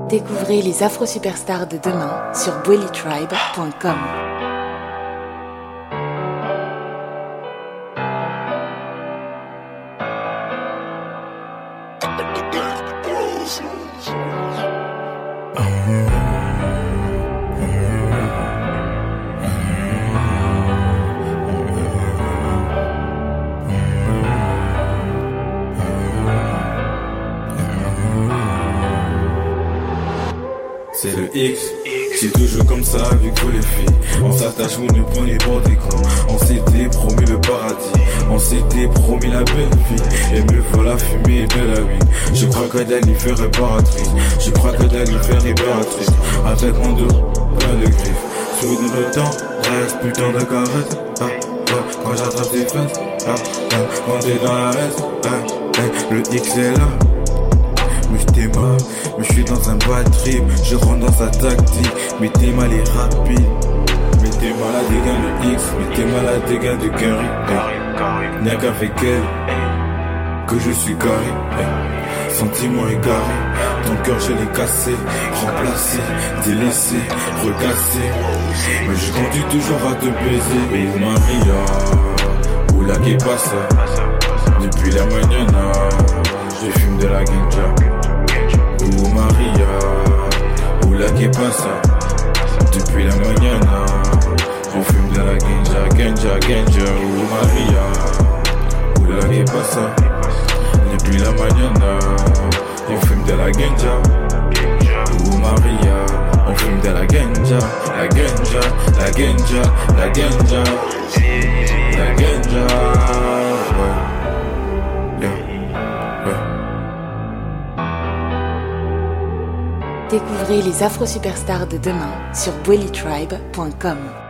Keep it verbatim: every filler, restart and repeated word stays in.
Découvrez les afro-superstars de demain sur bweli tribe point com. C'est le X, c'est toujours comme ça avec tous les filles. On s'attache, vous ne prenez pas des cons. On s'était promis le paradis, on s'était promis la belle vie. Et me voilà fumée de la vie. Je crois que Dalifer est réparatrice, je crois que Dalifer est réparatrice. Avec mon dos, plein de griffes. Sous le temps, reste putain de caresse. Ah, ah, quand j'attrape tes fesses, ah, ah, quand t'es dans la reste, ah, ah, le X est là. Mais j'étais mal, mais je suis dans un bad trip. Je rentre dans sa tactique, mais t'es mal et rapide. Mais t'es malade des gains de X, mais t'es malade des gains de Curry. Hey. N'y a qu'avec elle que je suis carré. Hey. Sentiment égaré, ton cœur je l'ai cassé, remplacé, délaissé, recassé. Mais je continue toujours à te baiser. Mais Maria, où la qui passe depuis la mañana, je fume de la ganja. Ou Maria, ou la que pasa. Depuis la mañana, on fume de la ganja, ganja, ganja. Ou Maria, ou la que pasa. Depuis la mañana, on fume de la ganja. Ou Maria, on fume de la ganja, la ganja, la ganja, la ganja, la ganja. Ouais. Yeah. Découvrez les afro-superstars de demain sur bweli tribe point com.